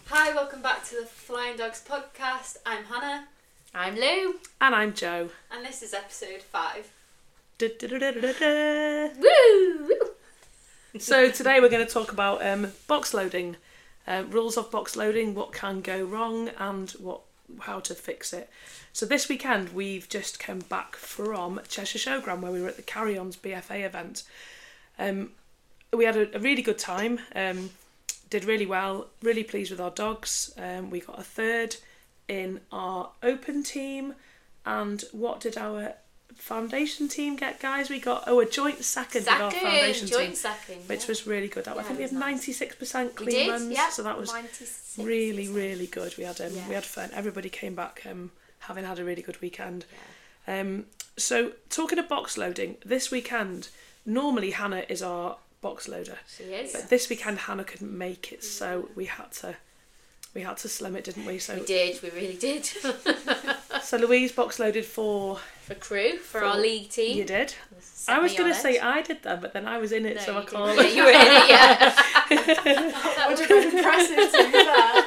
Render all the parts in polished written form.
Hi, welcome back to the Flying Dogs podcast. I'm Hannah. I'm Lou. And I'm Joe. And this is episode 5. Woo! So today we're going to talk about box loading, rules of box loading, what can go wrong and how to fix it. So this weekend we've just come back from Cheshire Showground where we were at the Carry On's BFA event. We had a really good time, did really well, really pleased with our dogs. We got a third in our open team, and what did our foundation team get, guys? We got a joint second with our foundation team, which was really good. I think we had 96% clean runs, so that was really good. We had fun. Everybody came back having had a really good weekend. So talking of box loading, this weekend normally Hannah is our box loader. She is. But this weekend Hannah couldn't make it, so we had to slim it, didn't we? So we did. We really did. So Louise box loaded for Crew, for our league team. You did. I was going to say I did that, but then I was in it, so I can't. Yeah, you were in it, yeah. That would have been impressive to be there.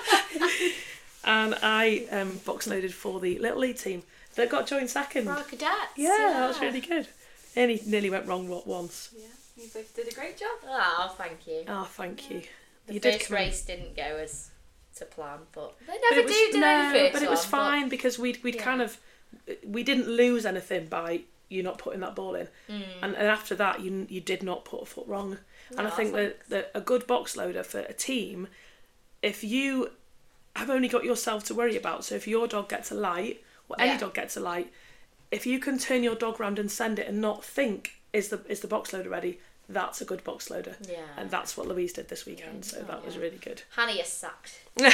And I box loaded for the Little League team that got joint second. For our cadets. Yeah, that was really good. Nearly went wrong once. Yeah, you both did a great job. Oh, thank you. Oh, thank you. The you first race didn't go as to plan, but they never but do the first but it was one, fine because we didn't lose anything by you not putting that ball in, and after that you did not put a foot wrong. And I think that a good box loader for a team, if you have only got yourself to worry about, so if your dog gets a light or any dog gets a light, if you can turn your dog round and send it and not think is the box loader ready, that's a good box loader. Yeah. And that's what Louise did this weekend, so that was really good. Hannah, you're sacked. Don't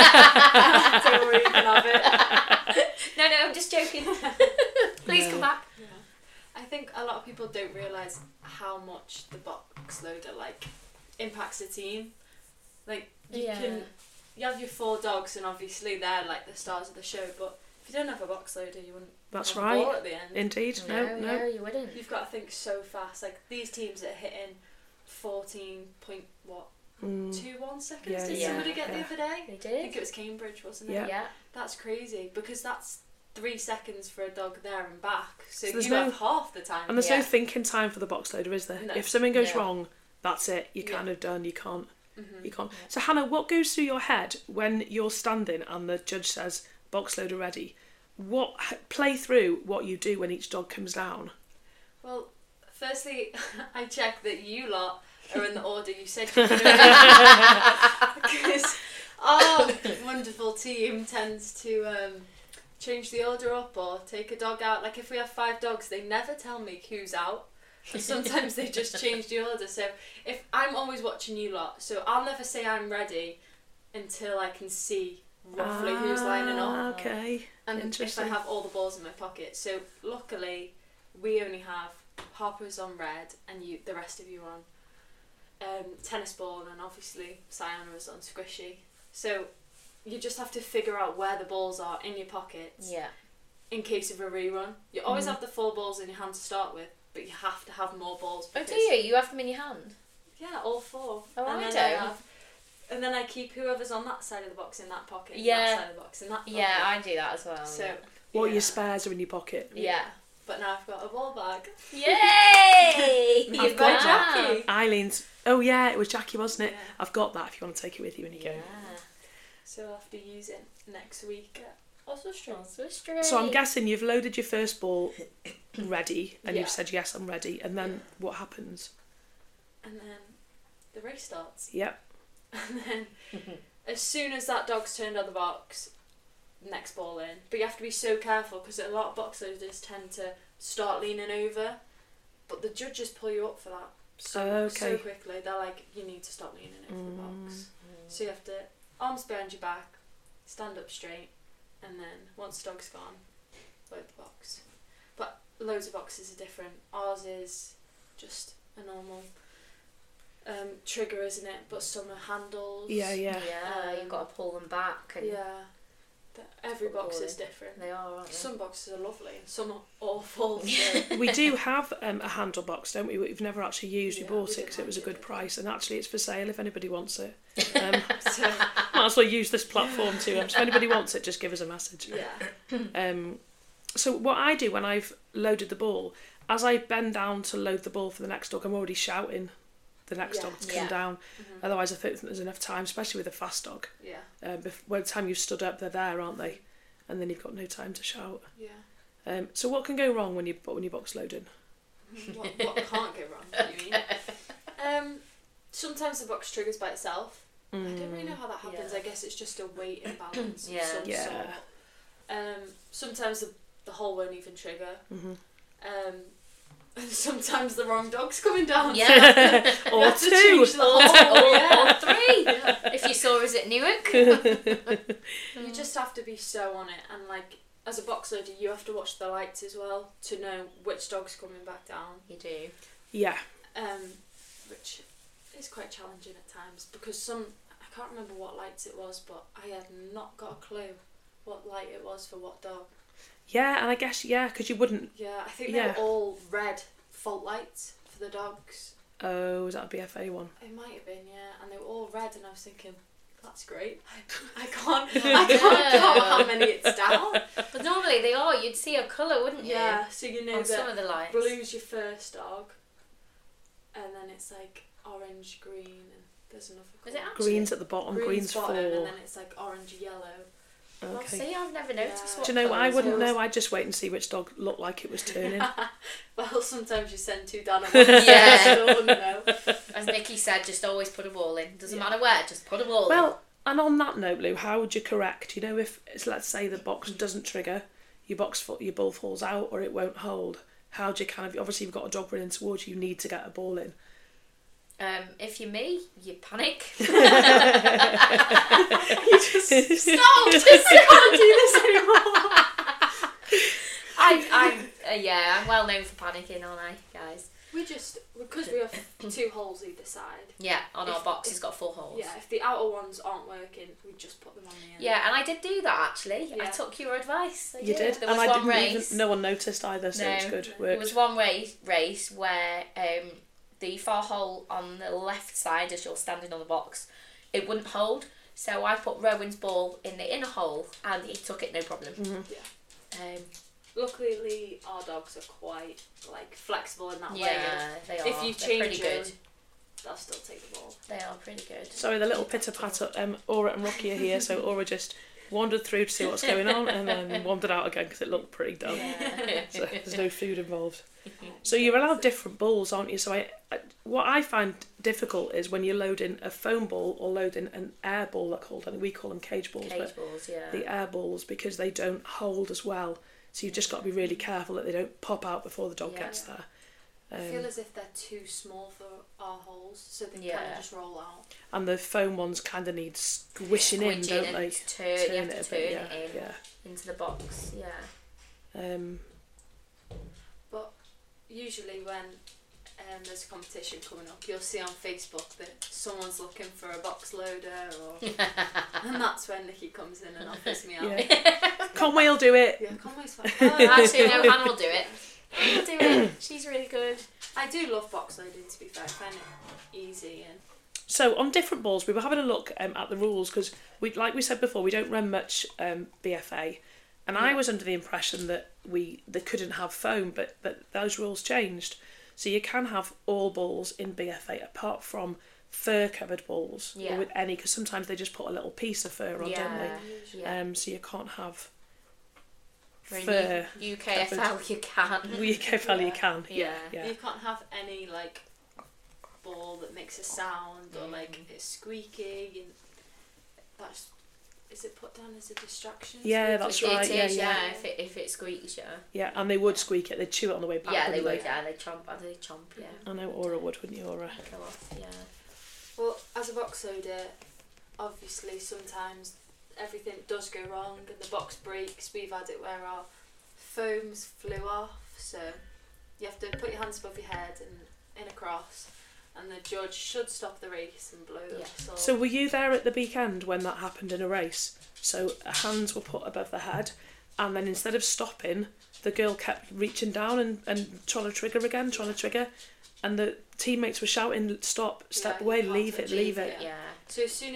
worry, you can have it. No, I'm just joking. Please come back. Yeah. I think a lot of people don't realise how much the box loader impacts the team. You have your 4 dogs and obviously they're the stars of the show, but if you don't have a box loader you wouldn't That's have right. a ball at the end. Indeed. No. You wouldn't. You've got to think so fast. These teams that are hitting 14.21 seconds. Did somebody get the other day? They did. I think it was Cambridge, wasn't it? Yeah. That's crazy because that's 3 seconds for a dog there and back. So there's you have half the time. And there's no thinking time for the box loader, is there? No. If something goes wrong, that's it. You're kind of done. You can't. You can't. So Hannah, what goes through your head when you're standing and the judge says box loader ready? Play through what you do when each dog comes down. Well, firstly, I check that you lot are in the order you said you were in. Because our wonderful team tends to change the order up or take a dog out. If we have 5 dogs, they never tell me who's out. And sometimes they just change the order. So if I'm always watching you lot, so I'll never say I'm ready until I can see roughly who's lining up. Okay. And if I have all the balls in my pocket. So luckily we only have Harper's on red and the rest of you on tennis ball, and obviously Sienna is on squishy. So you just have to figure out where the balls are in your pockets in case of a rerun. You always have the 4 balls in your hand to start with, but you have to have more balls. Oh, do you? You have them in your hand? Yeah, all 4. Oh, and I then don't. And then I keep whoever's on that side of the box in that pocket, Yeah. that side of the box in that pocket. Yeah, I do that as well. So, Your spares are in your pocket. Yeah. But now I've got a ball bag. Yay! You've got Jackie. Eileen's. Oh yeah, it was Jackie, wasn't it? Yeah. I've got that if you want to take it with you when you go. So I'll have to use it next week. So I'm guessing you've loaded your first ball ready and you've said yes, I'm ready, and then what happens? And then the race starts. Yep. And then as soon as that dog's turned on the box, next ball in. But you have to be so careful because a lot of box loaders tend to start leaning over, but the judges pull you up for that so quickly. They're like, you need to stop leaning over the box. So you have to arms behind your back, stand up straight, and then once the dog's gone, load the box. But loads of boxes are different. Ours is just a normal trigger, isn't it? But some are handles. Yeah. You've got to pull them back. And every box is different. They are, aren't they? Some boxes are lovely and some are awful. We do have a handle box, don't we? We've never actually used. We bought it because it was a good price, and actually it's for sale if anybody wants it. So might as well use this platform too. So if anybody wants it, just give us a message. Yeah. So what I do when I've loaded the ball, as I bend down to load the ball for the next dog, I'm already shouting the next dog to come down. Otherwise, I don't think there's enough time, especially with a fast dog. Yeah. By the time you've stood up, they're there, aren't they? And then you've got no time to shout. Yeah. So what can go wrong when you're box loading? What can't go wrong? What do you mean? Sometimes the box triggers by itself. I don't really know how that happens. I guess it's just a weight imbalance of some sort. Sometimes the hole won't even trigger. And sometimes the wrong dog's coming down. Yeah. Or two. Or 3. If you saw us at Newark. You just have to be so on it, and like as a box loader, you have to watch the lights as well to know which dog's coming back down. You do. Yeah. Which is quite challenging at times because I can't remember what lights it was, but I had not got a clue what light it was for what dog. Yeah, and I guess, because you wouldn't... Yeah, I think they were all red fault lights for the dogs. Oh, was that a BFA one? It might have been, yeah. And they were all red, and I was thinking, that's great. I can't count how many it's down. But normally they are. You'd see a colour, wouldn't you? Yeah, so you know on that some of the lights. blue's your first dog, and then it's like orange, green, and there's another colour. Was it actually? Green's at the bottom, green's bottom, 4. and then it's like orange, yellow. Well, Okay. see, I've never noticed what Do you know what? I colours wouldn't it was. know. I'd just wait and see which dog looked like it was turning. Well, sometimes you send 2 down at once. Yeah. I still wouldn't know. As Nikki said, just always put a ball in. Doesn't matter where, just put a ball in. Well, and on that note, Lou, how would you correct? You know, if it's, let's say the box doesn't trigger, your ball falls out or it won't hold. How do you kind of... Obviously, you've got a dog running towards you. You need to get a ball in. If you're me, you panic. You just stop! I can't do this anymore. I'm well known for panicking, aren't I, guys? Because we have 2 holes either side. Yeah, on our box it's got 4 holes. Yeah, if the outer ones aren't working, we just put them on the end. Yeah, and I did do that actually. Yeah. I took your advice. You did? There And was I one didn't race. even... No one noticed either, so it's good. There was one race where the far hole on the left side, as you're standing on the box, it wouldn't hold. So I put Rowan's ball in the inner hole, and he took it no problem. Yeah. Luckily, our dogs are quite flexible in that way. Yeah, they are. If you They're change pretty them, good. they'll still take the ball. They are pretty good. Sorry, the little pitter-patter. Aura and Rocky are here, so Aura just wandered through to see what's going on and then wandered out again because it looked pretty dull. Yeah. So there's no food involved. So you're allowed different balls, aren't you? So what I find difficult is when you're loading a foam ball or loading an air ball, we call them cage balls. Cage balls, yeah. The air balls, because they don't hold as well. So you've just got to be really careful that they don't pop out before the dog gets there. I feel as if they're too small for our holes, so they kind of just roll out. And the foam ones kind of need squishing in, don't they? You have to turn it into the box, yeah. But usually when there's a competition coming up, you'll see on Facebook that someone's looking for a box loader, and that's when Nikki comes in and offers me out. Yeah. Conway will do it. Yeah, Conway's fine. Actually, no, Hannah will do it. Hannah will do it. She's really good. I do love box loading, to be fair. I find it easy. And So on different balls, we were having a look at the rules because, like we said before, we don't run much BFA, and I was under the impression that they couldn't have foam, but those rules changed. So you can have all balls in BFA apart from fur-covered balls, or with any, because sometimes they just put a little piece of fur on, don't they? Yeah. So you can't have fur. UKFL you can. UKFL you can. Yeah. You can't have any ball that makes a sound or it's squeaky. And that's. Is it put down as a distraction? Yeah, that's right. It is, yeah. If it squeaks, yeah. Yeah, and they would squeak it. They'd chew it on the way back. Yeah, they would. Yeah, they chomp. Yeah. I know Aura would, wouldn't you, Aura? Go off. Yeah. Well, as a box loader, obviously sometimes everything does go wrong and the box breaks. We've had it where our foams flew off, so you have to put your hands above your head and in a cross. And the judge should stop the race and blow the whistle. So were you there at the weekend when that happened in a race? So hands were put above the head, and then instead of stopping, the girl kept reaching down and trying to trigger, and the teammates were shouting, "Stop! Step away! Leave it! Yeah. So as soon as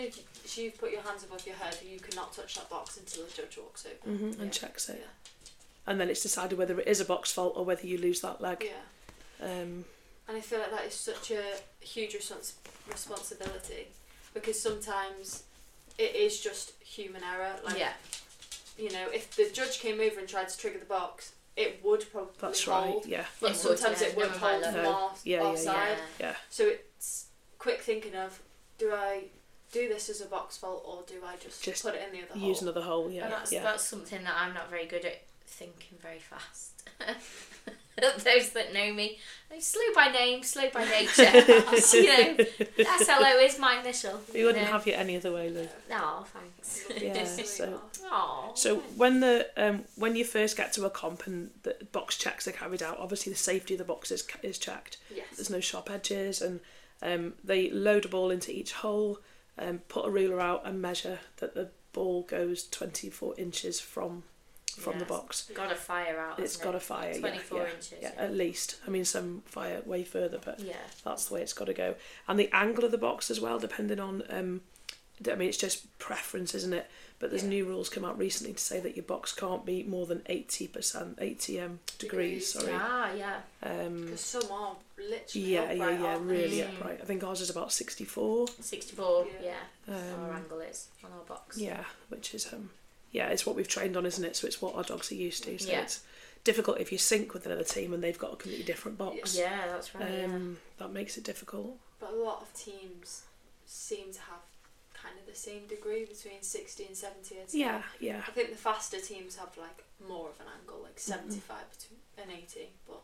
so you've put your hands above your head, you cannot touch that box until the judge walks over. and checks it. Yeah. And then it's decided whether it is a box fault or whether you lose that leg. Yeah. And I feel like that is such a huge responsibility, because sometimes it is just human error. Like, you know, if the judge came over and tried to trigger the box, it would probably hold. Right, yeah. But sometimes it won't hold from our side. Yeah. So it's quick thinking of, do I do this as a box fault, or do I just put it in the other hole? Use another hole, yeah. And that's something that I'm not very good at, thinking very fast. Those that know me, I'm slow by name, slow by nature. You know, SLO is my initial. We wouldn't have you any other way, Lou. Oh, thanks. Yeah. Aww. So when you first get to a comp and the box checks are carried out, obviously the safety of the box is checked. Yes. There's no sharp edges, and they load a ball into each hole, put a ruler out and measure that the ball goes 24 inches from the box. Got to fire out. It's got to fire. 24 inches. Yeah, at least. I mean, some fire way further, but yeah, that's the way it's got to go. And the angle of the box as well, depending on. I mean, it's just preference, isn't it? But there's new rules come out recently to say that your box can't be more than 80 degrees. Sorry. Yeah. Because some are literally upright, really upright. I think ours is about 64. 64. Yeah. Our angle is on our box. Yeah, which is it's what we've trained on, isn't it? So it's what our dogs are used to. So yeah. It's difficult if you sync with another team and they've got a completely different box. Yeah, that's right. That makes it difficult. But a lot of teams seem to have kind of the same degree between 60 and 70. Yeah. I think the faster teams have like more of an angle, like 75 and 80. But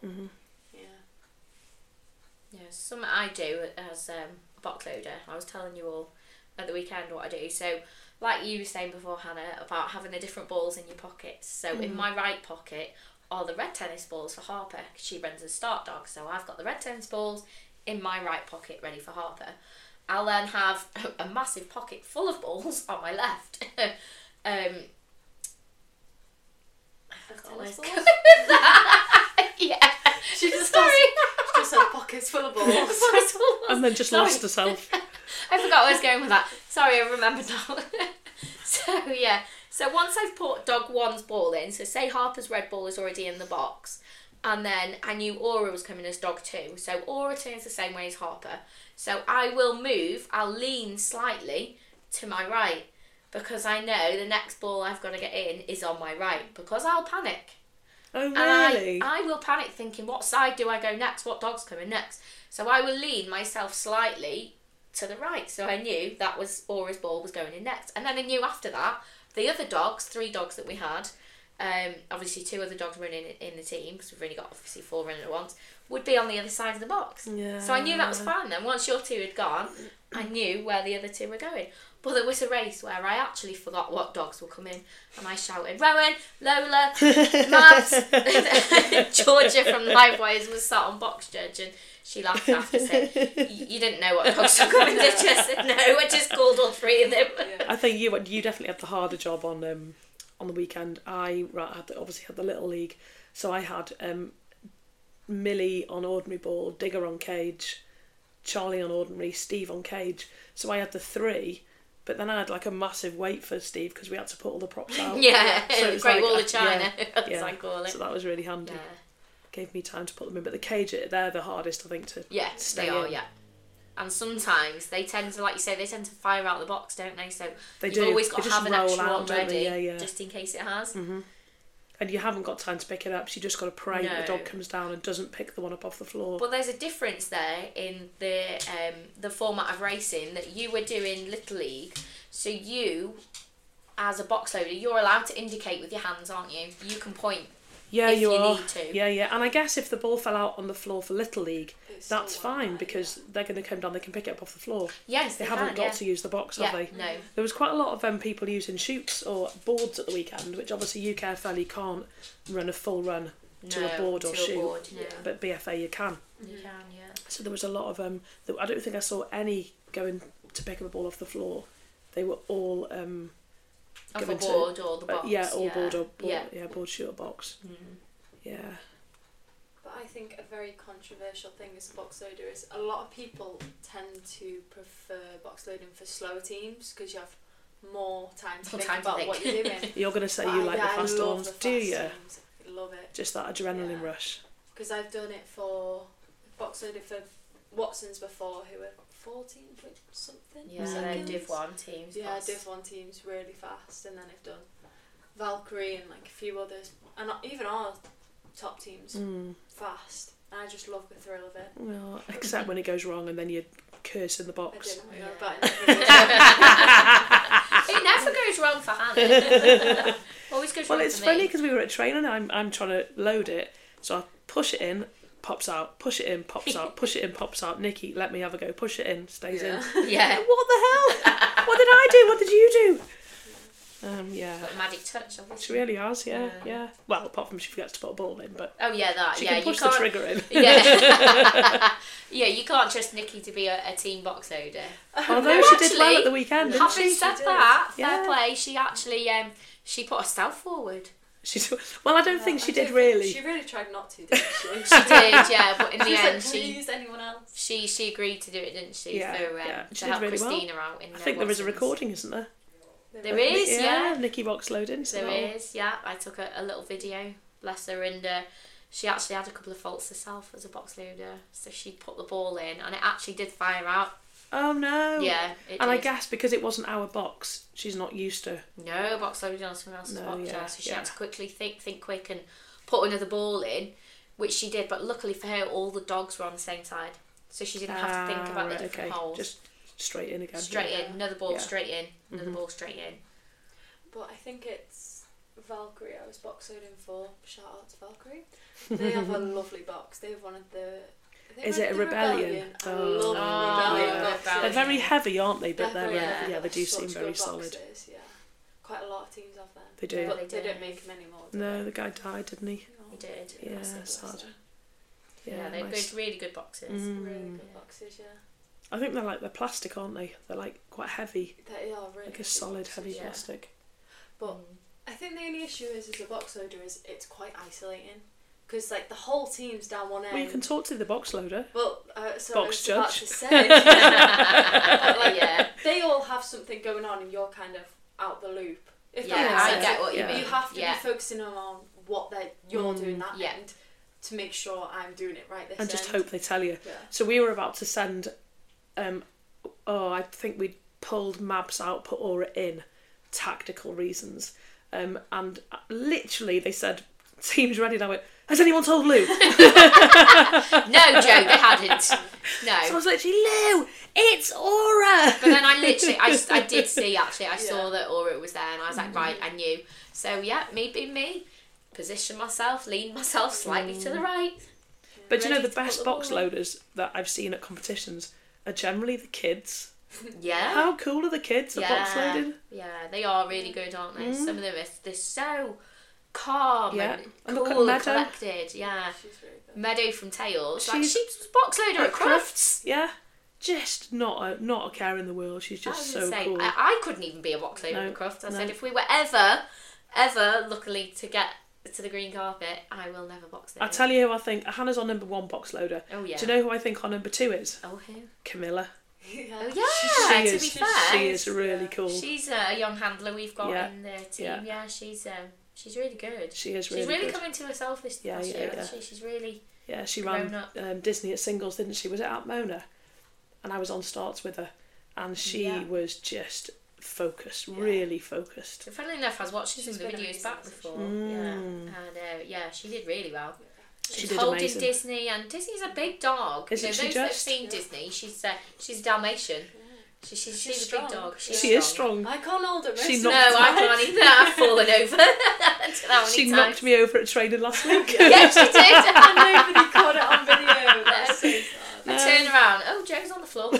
yeah, something I do as a box loader. I was telling you all at the weekend what I do. So, like you were saying before, Hannah, about having the different balls in your pockets. So in my right pocket are the red tennis balls for Harper. She runs a start dog, so I've got the red tennis balls in my right pocket ready for Harper. I'll then have a massive pocket full of balls on my left. Yeah. She just had pockets full of balls. And then just lost herself. I forgot where I was going with that. Sorry, I remembered now. So once I've put dog one's ball in, so say Harper's red ball is already in the box, and then I knew Aura was coming as dog two, so Aura turns the same way as Harper. So I'll lean slightly to my right, because I know the next ball I've got to get in is on my right, because I'll panic. Oh, really? And I will panic thinking, what side do I go next? What dog's coming next? So I will lean myself slightly to the right. So I knew that was Aura's ball was going in next. And then I knew after that, the other dogs, 3 dogs that we had, obviously 2 other dogs running in the team, because we've only got obviously 4 running at once, would be on the other side of the box. Yeah. So I knew that was fine then. Once your 2 had gone, I knew where the other 2 were going. But there was a race where I actually forgot what dogs were coming, and I shouted, Rowan, Lola, Matt. Georgia from Livewires was sat on box judge, and she laughed after, said, you didn't know what dogs were coming, did you? I said, no, I just called all 3 of them. I think you definitely had the harder job on the weekend. I obviously had the little league, so I had Millie on ordinary ball, Digger on cage, Charlie on ordinary, Steve on cage. So I had the 3. But then I had like a massive wait for Steve because we had to put all the props out. Yeah, so it was Great like, Wall of China, as I call it. So that was really handy. Yeah. Gave me time to put them in. But the cage, they're the hardest, I think, to stay they are, in. yeah. And sometimes they tend to, like you say, they tend to fire out the box, don't they? So you've do. always got they to have an roll extra out, one ready, yeah. just in case it has. Mm-hmm. And you haven't got time to pick it up, so you just got to pray that the dog comes down and doesn't pick the one up off the floor. But there's a difference there in the format of racing that you were doing Little League. So you, as a box loader, you're allowed to indicate with your hands, aren't you? You can point if you need to. Yeah. And I guess if the ball fell out on the floor for Little League, that's fine because they're going to come down, they can pick it up off the floor. Yes, they haven't got to use the box, have they? No. There was quite a lot of people using chutes or boards at the weekend, which obviously UKFL can't run a full run to a board or chute, but BFA you can. You can, yeah. So there was a lot of I don't think I saw any going to pick up a ball off the floor. They were all off a board or the box. Board or board, board chute or box. Mm. Yeah. But I think a very controversial thing as a box loader is a lot of people tend to prefer box loading for slower teams because you have more time to think about what you're doing. You're going to say you like the faster ones, do you? Teams. I love it. Just that adrenaline rush. Because I've done it for box loaded for Watsons before, who were 14 point something. Yeah, seconds. Div 1 teams. Yeah, Div 1 teams really fast, and then I've done Valkyrie and like a few others, and even our top teams fast. And I just love the thrill of it. Well, except when it goes wrong and then you curse in the box. I didn't, but I It never goes wrong for Hannah. Always goes wrong for me. Well, it's funny because we were at training and I'm trying to load it, so I push it in, pops out, push it in, pops out, push it in, pops out. Nikki, let me have a go. Push it in, stays in. Yeah. What the hell? What did I do? What did you do? Yeah. Got a magic touch, obviously. She really has, yeah. Well, apart from she forgets to put a ball in, but Oh yeah, that. she Yeah, can push you the can't. trigger in. Yeah. Yeah, you can't trust Nikki to be a team box loader. Although she did well actually, at the weekend, didn't Having she? said did. that, Yeah. fair play. She actually she put herself forward. Well, I don't think she did really. She really tried not to, didn't she? She did, yeah. But in the She was end, like, please, anyone else? she agreed to do it, didn't she? Yeah, for, yeah. She to did help really well. Christina out. In I think there is a Watsons. recording, isn't there? There is, yeah. Nikki box loading. So There is, yeah. I took a little video, bless her, and she actually had a couple of faults herself as a box loader. So she put the ball in, and it actually did fire out. Oh no. Yeah, it And I did. guess because it wasn't our box, she's not used to. No, box loading on someone else's No, box, yeah, so she yeah. had to quickly think quick and put another ball in, which she did. But luckily for her, all the dogs were on the same side, so she didn't have to think about the different holes. Just straight in again. Straight in, another ball Yeah. straight in, another ball straight in. But I think it's Valkyrie I was box loading for. Shout out to Valkyrie. They have a lovely box. They have one of the... Is it a Rebellion? I Oh, love Rebellion yeah. boxes. They're very heavy, aren't they? But They're yeah, they do such seem very good solid. boxes, yeah. Quite a lot of teams have them. They do. But They they do. don't make them anymore. do No, they? the guy died, didn't he? He did. Yeah, That's it, sad. bless them. Yeah, they're nice. good, really good boxes. Really Mm. good boxes, yeah. I think they're plastic, aren't they? They're quite heavy, They are really like a good solid, boxes, heavy yeah. plastic. But I think the only issue is as a box loader is it's quite isolating. Because the whole team's down one end. Well, you can talk to the box loader. Well, so Box I was about judge. to say, but, Yeah. they all have something going on and you're kind of out the loop. If Yeah, that makes I sense. get what you Yeah. But mean. you have to Yeah. be focusing on what you're doing that Yeah. end to make sure I'm doing it right this And just end. hope they tell you. Yeah. So we were about to send, I think we'd pulled maps out, put Aura in, tactical reasons. And literally they said, team's ready. And I went, has anyone told Lou? No, Joe, they hadn't. So I No. was literally, Lou, it's Aura! But then I did see, actually, I saw Yeah. that Aura was there, and I was like, right, I knew. So yeah, me being me, position myself, lean myself slightly to the right. But you know, Ready the to put best the box ball in. loaders that I've seen at competitions are generally the kids. Yeah. How cool are the kids at box loading? Yeah, they are really good, aren't they? Some of them they're so calm Yeah. and And look at cool and Meadow. collected. Yeah. She's really good. Meadow from Tails. She's- She's box loader at Crufts. Yeah. Just not a care in the world. She's I just was so gonna say, cool. I couldn't even be a box loader No, at Crufts. I no. said if we were ever, luckily to get to the green carpet, I will never box load. I tell you who I think, Hannah's on number 1 box loader. Oh yeah. Do you know who I think on number 2 is? Oh who? Camilla. Yeah. Oh yeah. She to is, be fair, she is really Yeah. cool. she's a young handler we've got Yeah. in the team. Yeah. Yeah, she's really good. She is She's really really good. coming to herself this Yeah, past yeah, year, yeah. isn't she? She's really Yeah, she grown ran up. Disney at singles, didn't she? Was it at Mona? And I was on starts with her. And she Yeah. was just focused, really focused. So funnily enough, I was watching some She's of the been videos amazing, back hasn't she? before. Yeah, and yeah, she did really well. She She's did holding amazing. Disney, and Disney's a big dog. Isn't you know, she those that have just? seen Disney, she's a Dalmatian. She's a big strong. dog. She is strong. I can't hold it. She No, knocked I can't either. I've fallen over. How many She times? knocked me over at training last week. Yeah, she did. And nobody caught it on video. That's so sad. I turned around. Oh, Joe's on the floor.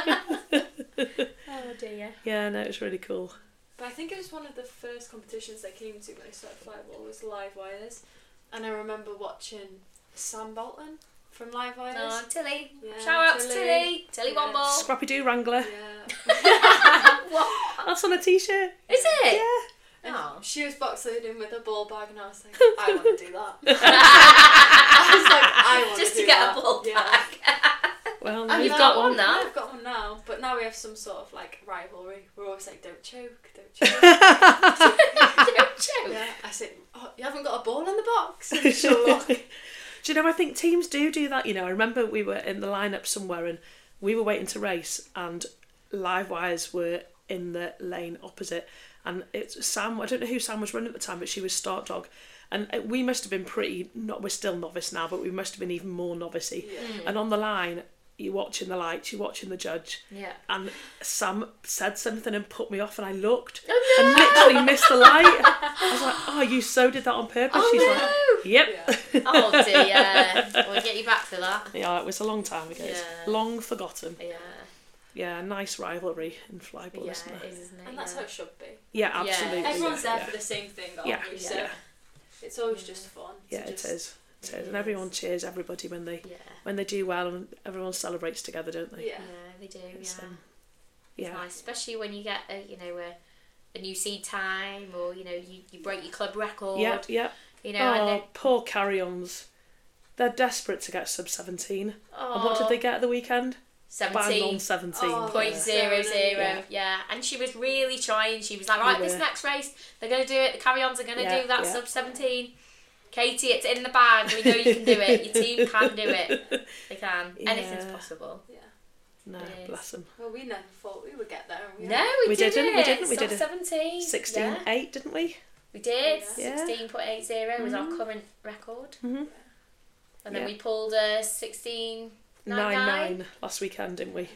Oh dear. Yeah, no, it's really cool. But I think it was one of the first competitions they came to when I started flyball was Live Wires, and I remember watching Sam Bolton from Live Wires. Oh, Tilly. Yeah, Shout out to Tilly. Tilly. Tilly Yeah. Womble. Scrappy Doo Wrangler. Yeah. What? That's on a t-shirt. Is it? Yeah. And Oh. she was box loading with a ball bag, and I was like, I want to do that. I was like, I want Just to to do get that. a ball Yeah. bag. Well, And you've you've got got one now. Yeah, I've got one now. But now we have some sort of like rivalry. We're always like, don't choke, don't choke. Don't joke. Yeah, I said, oh, you haven't got a ball in the box. And she'll look. Do you know, I think teams do that. You know, I remember we were in the lineup somewhere and we were waiting to race and live wires were in the lane opposite. And it's Sam, I don't know who Sam was running at the time, but she was start dog. And we must have been we're still novice now, but we must have been even more novice-y. Yeah. And on the line, you're watching the lights, you're watching the judge. Yeah. And Sam said something and put me off and I looked Oh, no. and literally missed the light. I was like, oh, you so did that on purpose? Oh, She's no. like, yep. Yeah. Oh dear. We'll get you back for that. Yeah, it was a long time ago. It's Yeah. long forgotten. Yeah. Yeah, nice rivalry in flyball, Yeah, isn't it there? is, isn't it? And that's how it should be. Yeah, absolutely. Everyone's there yeah. for the same thing, aren't Yeah, we? yeah. So it's always just fun. Yeah, to it just, is. It is. And everyone cheers everybody when they do well and everyone celebrates together, don't they? Yeah. Yeah, they do. It's, Yeah. yeah. It's nice, especially when you get a new seed time, or you break your club record. Yeah, yeah. You know, Oh, and then poor carry-ons. They're desperate to get sub-17. And what did they get at the weekend? Bang on 17. 17. Oh, Point Yeah. zero So zero, yeah. yeah. And she was really trying. She was like, right, They this were. next race, they're going to do it. The carry-ons are going to Yeah, do that yeah. sub 17. Katie, it's in the bag. We know you can do it. Your team can do it. They can. Anything's Yeah. possible. Yeah. No, It is. bless them. Well, we never thought we would get there. And we No, have. we didn't. didn't. We Sub did a 17. 16-8, Yeah. didn't we? We did. Yeah. 16.80 was our current record. Mm-hmm. And then Yeah. we pulled a 16.99. 9-9 last weekend, didn't we?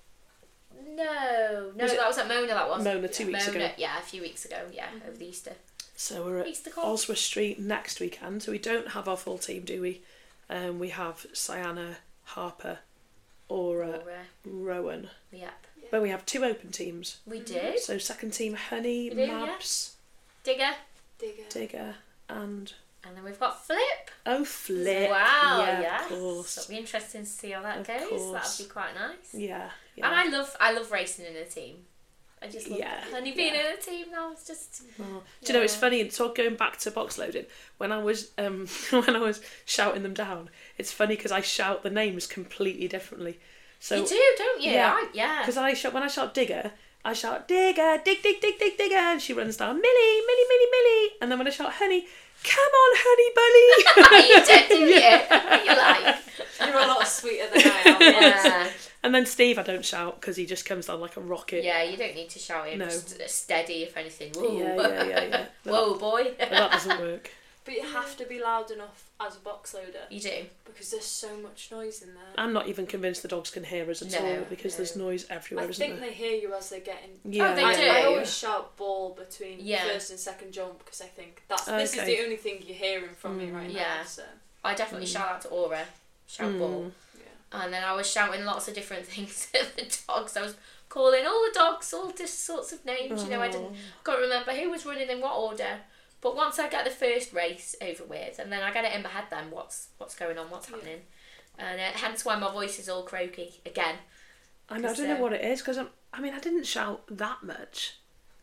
No, Was it- that was at Mona. That was Mona 2 weeks Mona, ago. Yeah, a few weeks ago. Yeah, over the Easter. So we're at Easter comp. Oswald Street next weekend. So we don't have our full team, do we? We have Sienna, Harper, Aura, Or, Rowan. yep. But we have 2 open teams. We did. So second team, Honey, We do, Mabs, Digger. Digger. Digger, and And then we've got Flip. Flip. Wow, Yeah, yes. of course. It'll be interesting to see how that Of goes. course. That'll be quite nice. Yeah, And yeah. I love racing in a team. I just love Yeah, it. Honey being yeah. in a team now is just Oh. Do you know, it's Yeah. funny, so going back to box loading, when I was when I was shouting them down, it's funny because I shout the names completely differently. So you do, don't you? yeah. Yeah. Because when I shout Digger, I shout Digger, dig, dig, dig, dig, Digger, and she runs down Millie, Millie, Millie, Millie, and then when I shout Honey, come on, Honey Bunny. You don't, do you? You like. You're a lot sweeter than I am. Yeah. And then Steve, I don't shout because he just comes down like a rocket. Yeah, you don't need to shout him. No. Just steady, if anything. Whoa. Yeah. But Whoa, boy. But that doesn't work. But you have to be loud enough as a box loader You do. because there's so much noise in there. I'm not even convinced the dogs can hear us at No, all because there's no. noise everywhere, I isn't think there? they hear you as they're getting. Yeah, Oh, they I, do. I always shout ball between Yeah. first and second jump because I think this is Okay. the only thing you're hearing from me right Yeah. now. So I definitely shout out to Aura. Shout ball. yeah. And then I was shouting lots of different things at the dogs. I was calling all the dogs all different sorts of names. You know, I can't remember who was running in what order. But once I get the first race over with, and then I get it in my head then what's going on, what's happening. And hence why my voice is all croaky again. I don't know what it is because I didn't shout that much.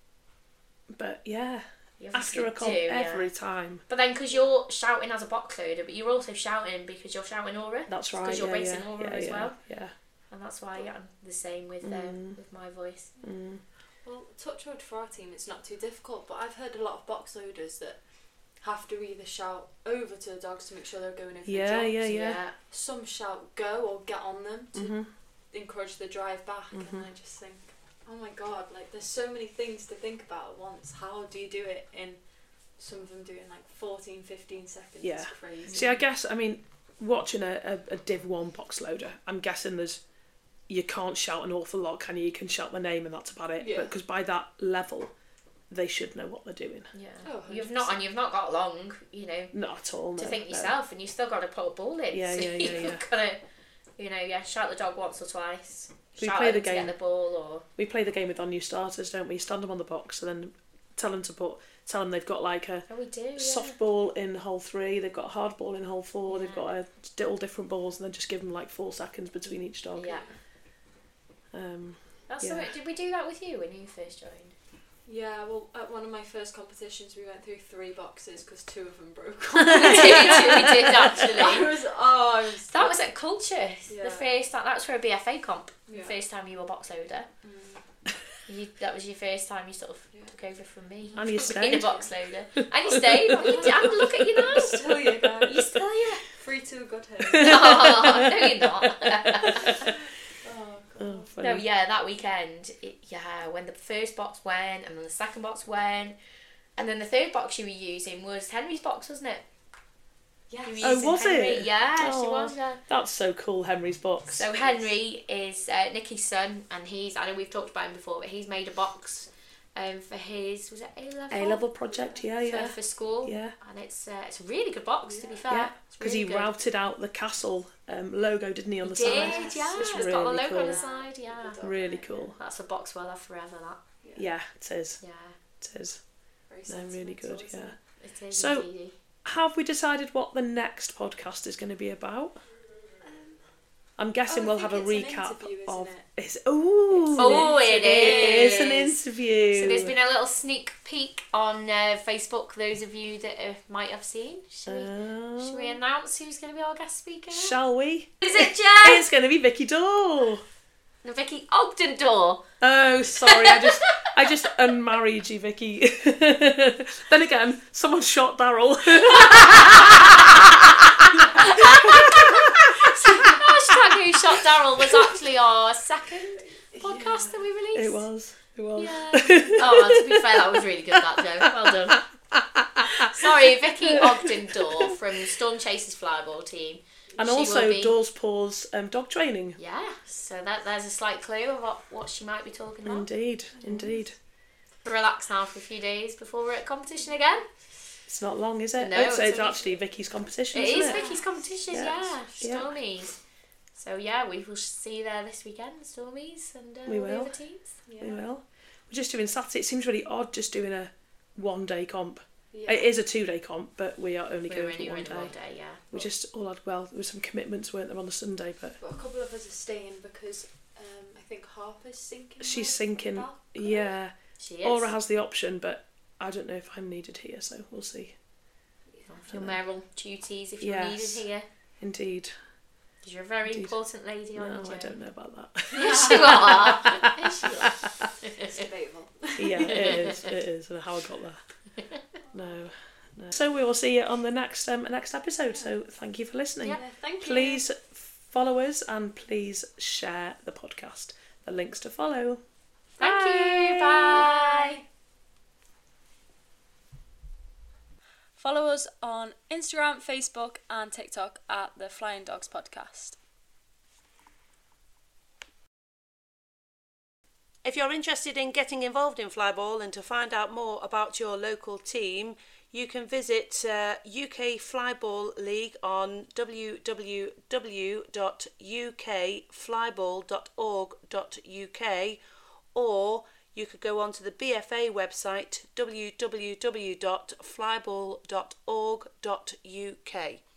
But yeah, You after a obviously comp do, yeah. every time. But then because you're shouting as a box loader, but you're also shouting because you're shouting Aura. That's right. Because you're yeah, racing yeah, Aura yeah, as yeah, well. Yeah. And that's why I'm the same with my voice. Mm. Well, touch wood for our team, it's not too difficult. But I've heard a lot of box loaders that have to either shout over to the dogs to make sure they're going over Yeah, the jumps. yeah. Some shout go or get on them to Mm-hmm. encourage the drive back, and I just think, oh my god, like there's so many things to think about at once. How do you do it in some of them doing like 14, 15 seconds? Yeah. It's crazy. See, I guess watching a Div 1 box loader, I'm guessing you can't shout an awful lot, can you? You can shout the name and that's about it. Yeah. But because by that level, they should know what they're doing. Yeah. Oh, You've not got long, Not at all. to no, think no. yourself, and you still got to put a ball in. Yeah, so yeah, yeah, you've got to, shout the dog once or twice. We shout play at the them to game. get the ball, or We play the game with our new starters, don't we? Stand them on the box and then tell them they've got like a we do. Yeah. soft ball in hole 3, they've got a hard ball in hole 4, they've got all different balls, and then just give them like 4 seconds between each dog. Yeah. Um, That's Yeah. Did we do that with you when you first joined? Yeah, well, at one of my first competitions, we went through 3 boxes because 2 of them broke. we did actually. That was at Culture. Yeah. The first time, that was for a BFA comp. Yeah. The first time you were box loader. That was your first time you sort of took over from me. And you being stayed. a box loader. And you stayed. And look at you now. Still you guys. You still here. 3 to a good home. No, you're not. Oh, funny. No, yeah, that weekend, when the first box went, and then the second box went, and then the third box you were using was Henry's box, wasn't it? Yes. You were Oh, using was Henry. it? Yeah, she Oh, was, yeah. That's so cool, Henry's box. So Henry is Nikki's son, and I know we've talked about him before, but he's made a box for his, was it A-level? A-level project, yeah. For school. Yeah. And it's a really good box, to be fair. Yeah, It's because really he good. routed out the castle logo, didn't he, on the He side? did, yeah. It's It's really got the logo cool. on the side, yeah. Really cool. That's a box we'll have forever, that. Yeah, it is. Yeah, It is. Very No, really good, sentimental, yeah. it is So- indeed. Have we decided what the next podcast is going to be about? I'm guessing we'll have a recap of. It's Oh, it is. It's an interview. So there's been a little sneak peek on Facebook, those of you that might have seen. Should we announce who's going to be our guest speaker? Shall we? Is it Jen? It's going to be Vicky Dore. No, Vicky Ogden Door. Oh, sorry, I just unmarried you, Vicky. Then again, someone shot Daryl. Hashtag Who Shot Daryl was actually our second podcast that we released. It was. Yeah. Oh, to be fair, that was really good, that Joe. Well done. Sorry, Vicky Ogden Door from Storm Chasers Flyball team. And She also will be- Door's Paws dog training. Yeah, so there's a slight clue of what she might be talking about. Indeed. Relax now for a few days before we're at competition again. It's not long, is it? No, I'd say it's it's only- actually Vicky's competition, It isn't is it? Vicky's competition, Yes. yeah. Stormies. So yeah, we will see you there this weekend, Stormies, and We all the will. other teams. We will. We're just doing Saturday. It seems really odd just doing a 1 day comp. Yeah. It is a 2 day comp, but we are only We're going for only 1 running day. 1 day, yeah. We just all had, there were some commitments, weren't there, on the Sunday, but But a couple of us are staying because I think Harper's sinking. she's her sinking. back. Yeah. She is. Aura has the option, but I don't know if I'm needed here, so we'll see. Your mayoral duties if you're Yes. needed here. Indeed. Because you're a very Indeed. important lady, No, aren't you? I don't know about that. Yes, you are. Yes, you are. It's debatable. Yeah, it is, and how I got there. No. So we will see you on the next episode, so thank you for listening. Yeah, thank you. Please follow us and please share the podcast. The links to follow. Thank you. Bye. Follow us on Instagram, Facebook, and TikTok at the Flying Dogs Podcast. If you're interested in getting involved in flyball and to find out more about your local team, you can visit UK Flyball League on www.ukflyball.org.uk, or you could go onto the BFA website www.flyball.org.uk.